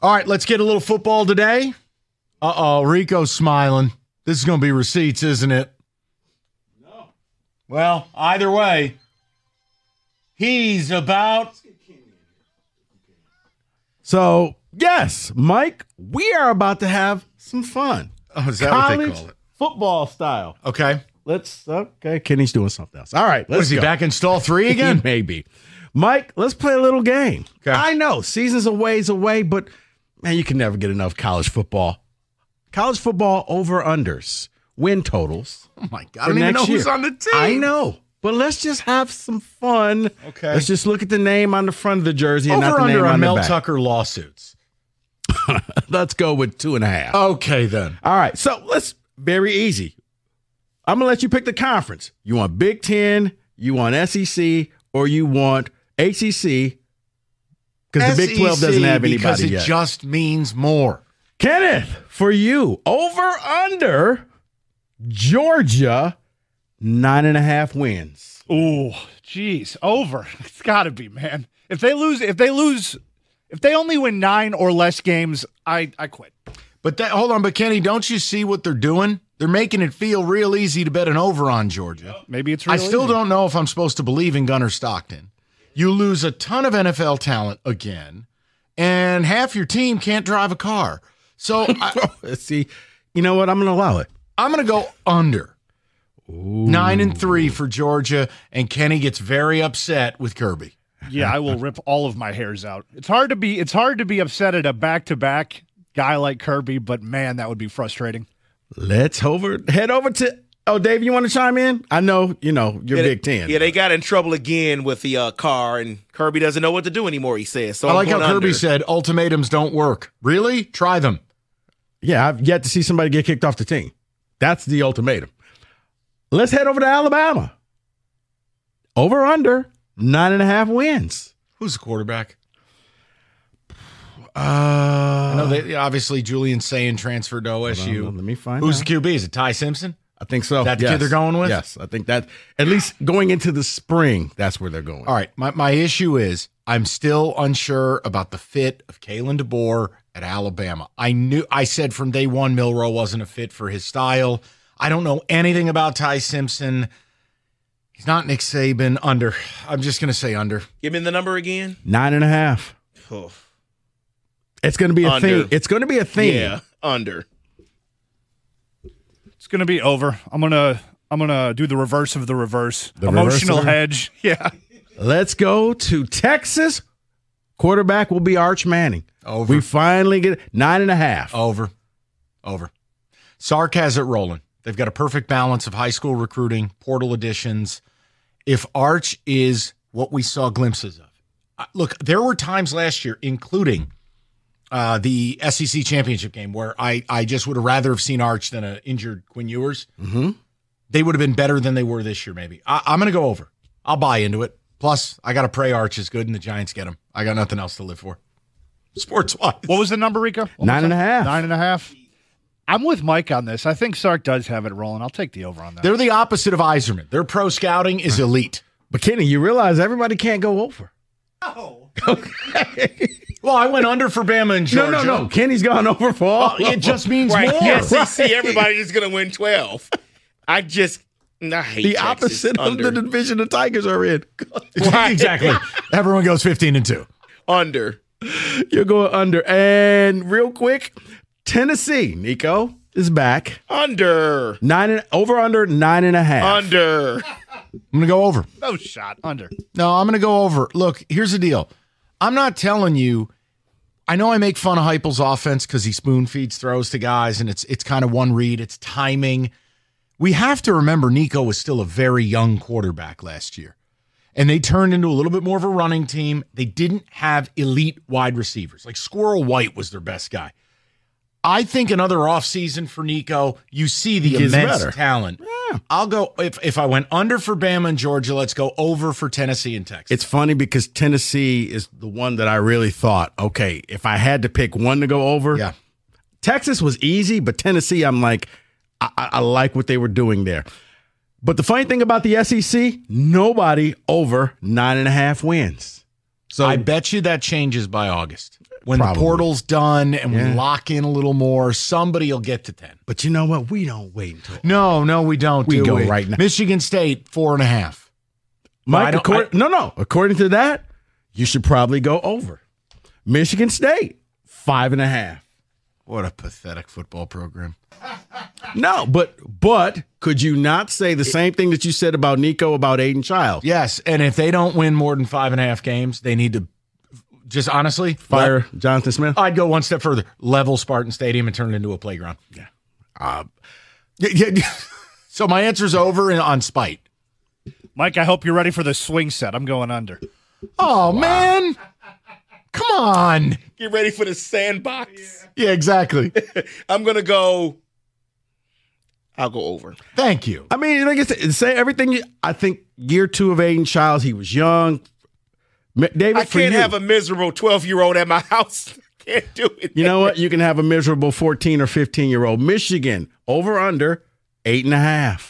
All right, let's get a little football today. Rico's smiling. This is going to be receipts, isn't it? No. Well, either way, he's about. So, yes, Mike, we are about to have some fun. Oh, is that College what they call it? Football style. Okay. Okay, Kenny's doing something else. All right, let's Is he go. back in stall 3 again? Maybe. Mike, let's play a little game. Okay. I know, season's a ways away, but, man, you can never get enough college football. College football over-unders, win totals. Oh, my God. I don't even know who's on the team. I know, but let's just have some fun. Okay. Let's just look at the name on the front of the jersey and not the name Over-under on on the Mel back. Tucker lawsuits. Let's go with 2.5. Okay, then. All right, so let's very easy. I'm gonna let you pick the conference. You want Big Ten, you want SEC, or you want ACC? Because the Big 12 doesn't have anybody because it yet. just means more. Kenneth, for you, over under Georgia 9.5 wins. Ooh, geez, over. It's got to be, man. If they only win 9 or less games, I quit. But hold on, but Kenny, don't you see what they're doing? They're making it feel real easy to bet an over on Georgia. Maybe it's real I still easy. don't know if I'm supposed to believe in Gunnar Stockton. You lose a ton of NFL talent again, and half your team can't drive a car. So See, you know what? I'm going to allow it. I'm going to go under. 9-3 for Georgia, and Kenny gets very upset with Kirby. Yeah, I will rip all of my hairs out. It's hard to be upset at a back-to-back guy like Kirby, but man, that would be frustrating. Let's head over to. Oh, Dave, you want to chime in? I know, you're Big Ten. Yeah, they got in trouble again with the car, and Kirby doesn't know what to do anymore, he says. So I like how I'm going Kirby under. said ultimatums don't work. Really? Try them. Yeah, I've yet to see somebody get kicked off the team. That's the ultimatum. Let's head over to Alabama. Over under 9.5 wins. Who's the quarterback? I know they obviously Julian Sayin transferred to OSU. Let me find Who's out. the QB? Is it Ty Simpson? I think so. Is that the kid they're going with? Yes, I think that at least going into the spring, that's where they're going. All right. My issue is I'm still unsure about the fit of Kalen DeBoer at Alabama. I said from day one Milroe wasn't a fit for his style. I don't know anything about Ty Simpson. He's not Nick Saban. Under. I'm just going to say under. Give me the number again. 9.5. Oh, It's going to be a Under. thing. It's going to be a thing. yeah, under. It's gonna be over. I'm gonna do the reverse of the reverse. The Emotional reverse of the- hedge. Yeah. Let's go to Texas. Quarterback will be Arch Manning. Over. We finally get 9.5. Over. Sark has it rolling. They've got a perfect balance of high school recruiting, portal additions. If Arch is what we saw glimpses of. Look, there were times last year, including the SEC championship game, where I just would have rather have seen Arch than an injured Quinn Ewers. Mm-hmm. They would have been better than they were this year, maybe. I'm going to go over. I'll buy into it. Plus, I got to pray Arch is good and the Giants get him. I got nothing else to live for. Sports-wise. What was the number, Rico? 9.5. 9.5. I'm with Mike on this. I think Sark does have it rolling. I'll take the over on that. They're the opposite of Iserman. Their pro scouting is elite. But Kenny, you realize everybody can't go over. Oh. Well, I went under for Bama and Georgia. No. Kenny's gone over for all. It just means Right. more. The SEC, everybody's going to win 12. I hate the Texas. opposite Under. of the division the Tigers are in. Exactly. Everyone goes 15-2. Under. You're going under. And real quick, Tennessee, Nico, is back. Under. Over under 9.5. Under. I'm going to go over. No shot. Under. No, I'm going to go over. Look, here's the deal. I'm not telling you. I know I make fun of Heupel's offense because he spoon feeds throws to guys, and it's kind of one read. It's timing. We have to remember Nico was still a very young quarterback last year, and they turned into a little bit more of a running team. They didn't have elite wide receivers. Like Squirrel White was their best guy. I think another offseason for Nico, you see the gets immense better. talent. Yeah. I'll go, if I went under for Bama and Georgia, let's go over for Tennessee and Texas. It's funny because Tennessee is the one that I really thought, okay, if I had to pick one to go over, yeah. Texas was easy, but Tennessee, I'm like, I like what they were doing there. But the funny thing about the SEC, nobody over 9.5 wins. So I bet you that changes by August. when Probably. the portal's done and Yeah. we lock in a little more, somebody will get to 10. But you know what? We don't wait until No, we don't. We do go we? right now. Michigan State 4.5. Mike. But I don't- According to that, you should probably go over. Michigan State 5.5. What a pathetic football program. No, but could you not say the same thing that you said about Nico about Aiden Child? Yes, and if they don't win more than 5.5 games, they need to just honestly Fire Jonathan Smith. I'd go one step further. Level Spartan Stadium and turn it into a playground. Yeah. So my answer's over and on spite. Mike, I hope you're ready for the swing set. I'm going under. Oh, man. Come on. Get ready for the sandbox. Yeah, exactly. I'm going to go. I'll go over. Thank you. I mean, like I said, say everything. I think year 2 of Aiden Childs, he was young. David, I for can't you, have a miserable 12-year-old at my house. Can't do it. You know what? You can have a miserable 14 or 15-year-old. Michigan over under 8.5.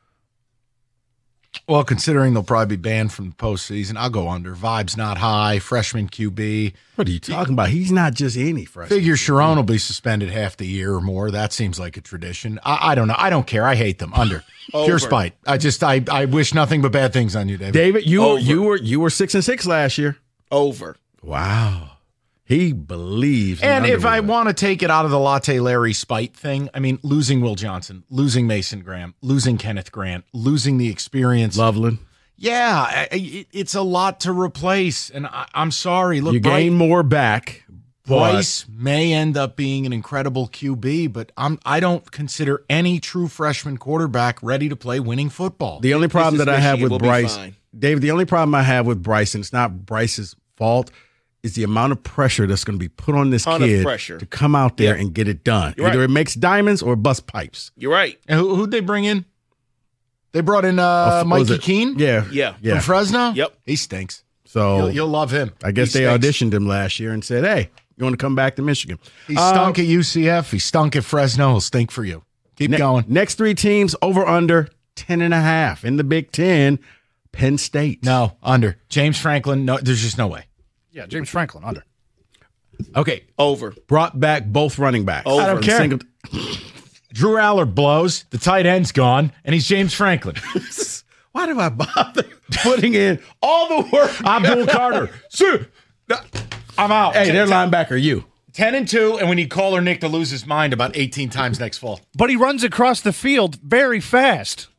Well, considering they'll probably be banned from the postseason, I'll go under. Vibe's not high. Freshman QB. What are you talking about? He's not just any freshman. Figure Sharon will be suspended half the year or more. That seems like a tradition. I don't know. I don't care. I hate them. Under. Pure Over. spite. I wish nothing but bad things on you, David. David, you Over. were 6-6 last year. Over. Wow. He believes. in And if I Underwood. want to take it out of the Latte Larry spite thing, I mean, losing Will Johnson, losing Mason Graham, losing Kenneth Grant, losing the experience. Loveland, Yeah, it's a lot to replace. And I'm sorry. Look, you gain more back. but- Bryce may end up being an incredible QB, but I don't consider any true freshman quarterback ready to play winning football. The only problem This is that I have Michigan. with We'll be Bryce, fine. David, the only problem I have with Bryce, and it's not Bryce's fault, is the amount of pressure that's going to be put on this Ton of kid pressure. to come out there Yeah. and get it done. You're Either right. it makes diamonds or bust pipes. You're right. And who'd they bring in? They brought in What was Mikey it? Keene Yeah. Yeah. from Fresno. Yep. He stinks. So You'll love him. I guess He they stinks. auditioned him last year and said, hey, you want to come back to Michigan? He stunk at UCF. He stunk at Fresno. He'll stink for you. Keep going. Next 3 teams over under 10.5 in the Big Ten. Penn State. No, under. James Franklin, no, there's just no way. Yeah, James Franklin, under. Okay. Over. Brought back both running backs. Over. I don't care. Drew Allard blows. The tight end's gone, and he's James Franklin. Why do I bother putting in all the work? Abdul Carter. Sir, I'm out. Hey, their linebacker, you. 10-2, and we need Caller Nick to lose his mind about 18 times next fall. But he runs across the field very fast.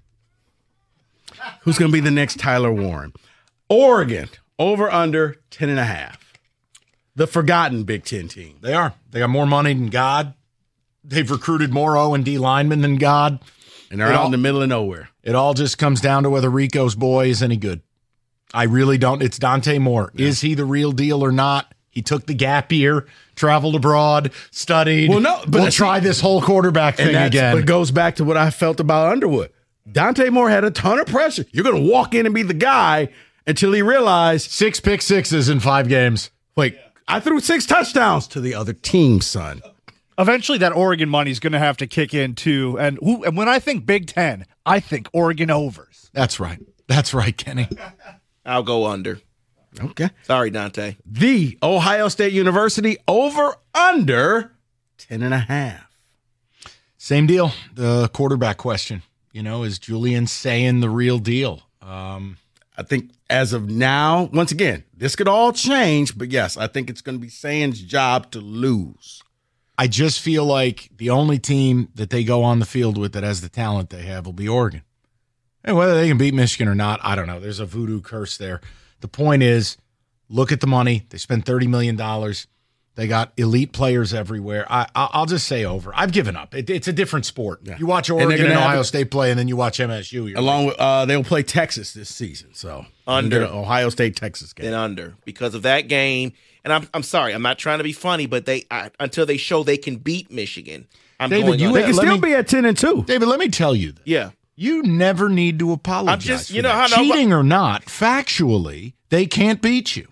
Who's going to be the next Tyler Warren? Oregon, over under 10.5. The forgotten Big Ten team. They are. They got more money than God. They've recruited more O&D linemen than God. And they're It out all- in the middle of nowhere. It all just comes down to whether Rico's boy is any good. I really don't. It's Dante Moore. Is he the real deal or not? He took the gap year, traveled abroad, studied. Well, no, but we'll that's- try this whole quarterback thing again. But it goes back to what I felt about Underwood. Dante Moore had a ton of pressure. You're going to walk in and be the guy until he realized, 6 pick sixes in 5 games. wait, I threw 6 touchdowns to the other team, son. Eventually, that Oregon money's going to have to kick in too. And when I think Big Ten, I think Oregon overs. That's right. That's right, Kenny. I'll go under. Okay. Sorry, Dante. The Ohio State University over under 10.5. Same deal. The quarterback question. You know, is Julian saying the real deal? I think as of now, once again, this could all change, but yes, I think it's going to be Sands' job to lose. I just feel like the only team that they go on the field with that has the talent they have will be Oregon. And whether they can beat Michigan or not, I don't know. There's a voodoo curse there. The point is, look at the money. They spend $30 million. They got elite players everywhere. I'll just say over. I've given up. It's a different sport. Yeah. You watch And they're Oregon and, gonna have Ohio to- State play, and then you watch MSU. You're Along with, they'll play Texas this season. So, Under. the Ohio State-Texas game. Then under because of that game. And I'm sorry, I'm not trying to be funny, but until they show they can beat Michigan, I'm David, going you under. They can Let still me- be at 10-2. David, let me tell you this. Yeah. You never need to apologize. I'm just- for you know that. how- cheating or not, factually, they can't beat you.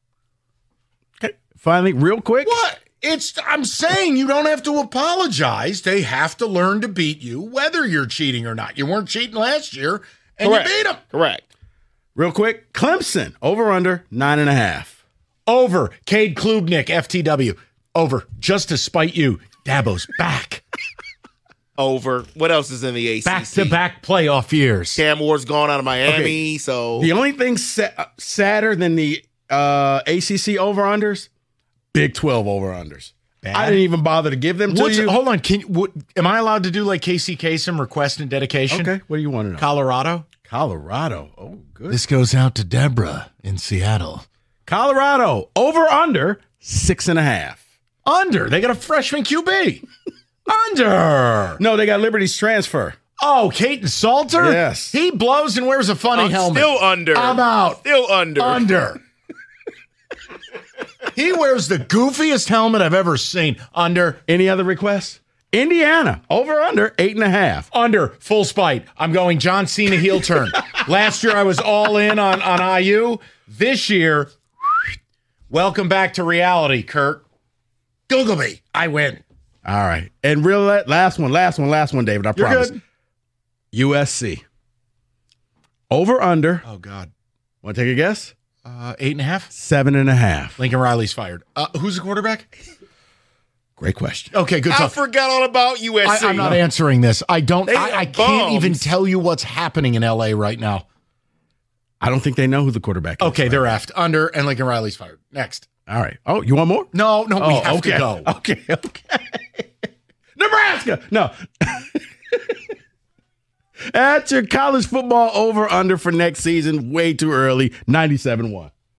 Okay. Finally, real quick. What? I'm saying you don't have to apologize. They have to learn to beat you, whether you're cheating or not. You weren't cheating last year, and Correct. you beat them. Correct. Real quick. Clemson over under 9.5. Over. Cade Klubnik, FTW. Over. Just to spite you. Dabo's back. Over. What else is in the ACC? Back-to-back playoff years. Cam Ward's gone out of Miami, so The only thing sadder than the ACC over-unders, Big 12 over-underers. I didn't even bother to give them to you. Hold on. Am I allowed to do like Casey Kasem, request and dedication? Okay, what do you want to know? Colorado? Colorado. Oh, good. This goes out to Deborah in Seattle. Colorado, over-under, 6.5. Under. They got a freshman QB. Under. No, they got Liberty's transfer. Oh, Caden Salter? Yes. He blows and wears a funny helmet. still under. I'm out. Still under. Under. He wears the goofiest helmet I've ever seen. Under. Any other requests? Indiana, over-under, 8.5. Under. Full spite. I'm going John Cena heel turn. Last year I was all in on IU. This year, welcome back to reality, Kurt. Google me. I win. All right. And real last one, David, I You're promise. good. USC. Over-under. Oh, God. Want to take a guess? 8.5. 7.5. Lincoln Riley's fired. Who's the quarterback? Great question. Okay, good I talk. forgot all about USC. I'm not answering this. I don't. They I are can't even bums. tell you what's happening in LA right now. I don't think they know who the quarterback is. Okay, they're effed. Under, and Lincoln Riley's fired. Next. All right. Oh, you want more? No, we have okay. to go. Okay. Nebraska. No. That's your college football over-under for next season. Way too early. 97-1.